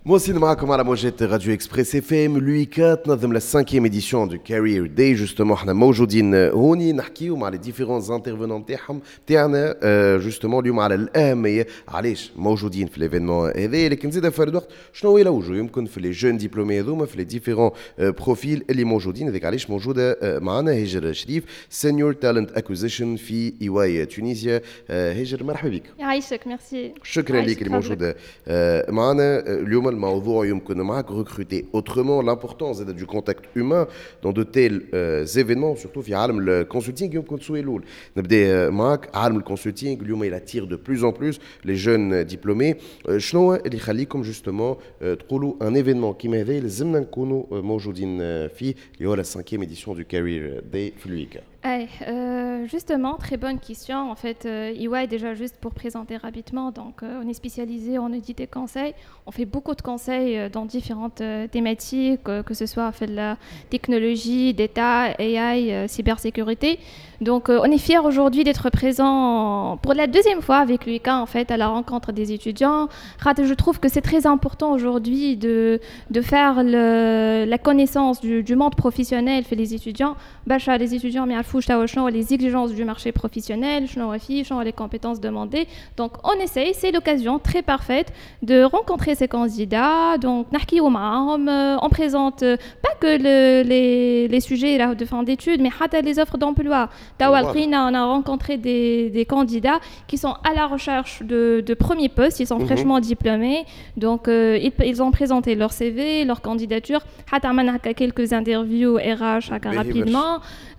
Moussin معكم على موجات راديو اكسبريس اف ام لويكا تنظم لا 5e édition du Career Day justement احنا موجودين هوني نحكيو مع لي ديفيرونز انترفونون تاعنا جوستومون اليوم على الاهميه علاش موجودين في ليفينمون هذا لكن زيد في الوقت شنو هي الوجوه يمكن في لي جون ديبلومي هذوما في لي ديفيرون بروفيل اللي موجودين هذاك علاش موجوده معنا هجر شريف سينيور تالنت اكوزيشن في اي واي تونيزيا هجر مرحبا بك يعيشك ميرسي شكرا لك اللي موجوده معنا اليوم الموضوع يمكن معك recruter autrement l'importance du contact humain dans de tels événements surtout في عالم الكونسلتينغ يمكن سؤال الاول نبدا معك عالم الكونسلتينغ اليوم il attire de plus en plus les jeunes diplômés شنو اللي يخليكم justement تقولوا un événement كيما هذا لازمنا نكونوا موجودين فيه اللي هو la 5e édition du Career Day في الويكا Justement, très bonne question. En fait, EY, déjà juste pour présenter rapidement, donc on est spécialisé en audit et conseil. On fait beaucoup de conseils dans différentes thématiques, que ce soit fait de la technologie, data, AI, cybersécurité. Donc on est fiers aujourd'hui d'être présent pour la deuxième fois avec l'UIK en fait à la rencontre des étudiants. Je trouve que c'est très important aujourd'hui de faire la connaissance du monde professionnel fait les étudiants. Les étudiants les exigences du marché professionnel, les compétences demandées. Donc on essaye, c'est l'occasion très parfaite de rencontrer ces candidats. Donc on présente pas que les sujets là, de fin d'études, mais les offres d'emploi. On a rencontré des candidats qui sont à la recherche de premiers postes, ils sont fraîchement diplômés. Donc ils ont présenté leur CV, leur candidature. On a quelques interviews RH rapidement.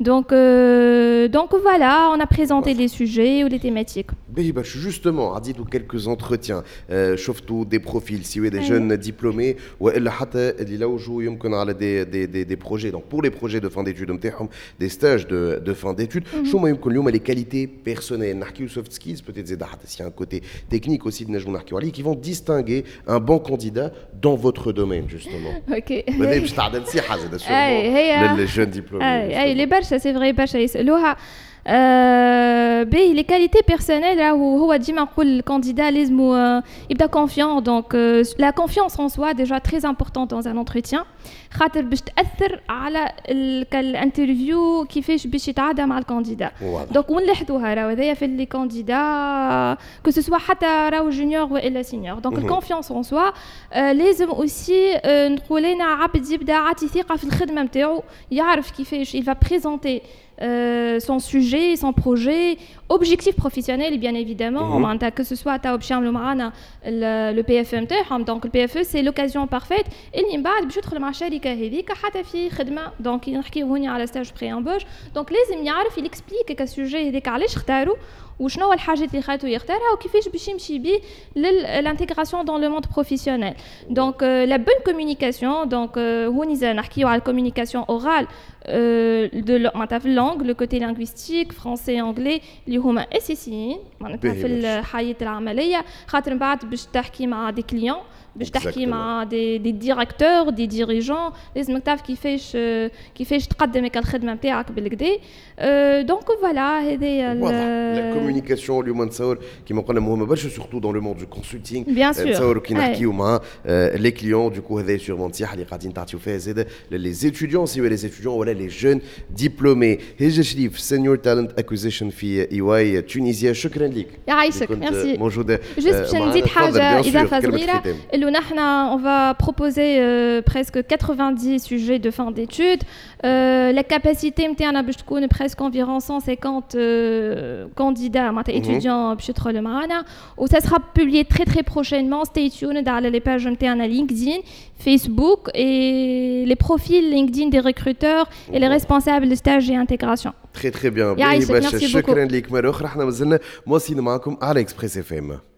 Donc voilà, on a présenté les sujets ou les thématiques. Justement, a dit quelques entretiens, شفتوا des profils, si vous des jeunes diplômés ou حتى اللي لو جو يمكن على des projets. Donc pour les projets de fin d'études نتاعهم des stages de fin d'études, شو ما يمكن اليوم les qualités personnelles, نحكيو soft skills peut-être زاد حتى s'il y a un côté technique aussi نجمو نحكيو عليه qui vont distinguer un bon candidat dans votre domaine justement. OK. هذا باش تعدل نصيحة زاد sûrement les jeunes diplômés. Les برشا c'est vrai برشا يسألوها les qualités personnelles là où هو ديما نقول الكانديدا لازم يبدا confiant donc la confiance en soi déjà très important dans un entretien خاطر باش تاثر على الانترفيو كيفاش باش يتعادى مع الكانديدا دونك ونلاحظوها راهو هذايا في لي كانديدا كو سو حتى راهو جونيور والا سينيور دونك الكونفيونس اون سوا لازم اوسي نقول لنا عبد يبدا عاطي ثقه في الخدمه نتاعو يعرف كيفاش il va présenter son sujet, son projet, objectif professionnel bien évidemment, que ce soit le PFE, donc le PFE c'est l'occasion parfaite اللي من بعد باش يدخل مع الشركه هذيك حتى في خدمه دونك نحكيو هوني على ستاج بري امبوش دونك لازم يعرف يكسبليك السوجي هذاك علاش اختاروا وشنو الحاجات اللي خاطو يختارها وكيفاش باش يمشي بيه للانتيغراسيون دون لو موند بروفيسيونيل دونك لا بون كومونيكاسيون دونك هوني نحكيو على الكومونيكاسيون اورال معناتها في اللونغ لو كوتي لينغويستيك فرونسي انجلي اللي هما اساسيين معناتها في الحياه العمليه خاطر من بعد باش تحكي مع دي كليون باش تحكي مع دي ديريكتور دي ديريجون لازمك تعرف كيفاش تقدم الخدمه نتاعك بالكدا دونك فوالا هذه لا كومونيكاسيون اليوم نتصور كيما قلنا مهمه برشا سورتو دون لو موند دو كونسلتينغ نتصور كي نحكيو مع لي كليون دوكو هذا سيغمون نصيحه اللي قاعدين تعطيو فيها زاده لي زيتيديون سي لي زيتيديون ولا لي جون ديبلومي هجر شريف سينيور تالنت اكوزيشن في اي واي تونيزيا شكرا لك يعيشك ميرسي موجوده جست باش نزيد حاجه اضافه صغيره on va proposer presque 90 sujets de fin d'études. La capacité نتاعنا باش تكون presque environ 150 candidats étudiants باش يدخلوا معنا و ça sera publié très très prochainement. Stay tuned على les pages نتاعنا LinkedIn, Facebook et les profils LinkedIn des recruteurs et les responsables de stage et intégration. Très très bien. شكرا لك مرة أخرى احنا مازلنا مواصلين معكم على إكسبريس اف ام.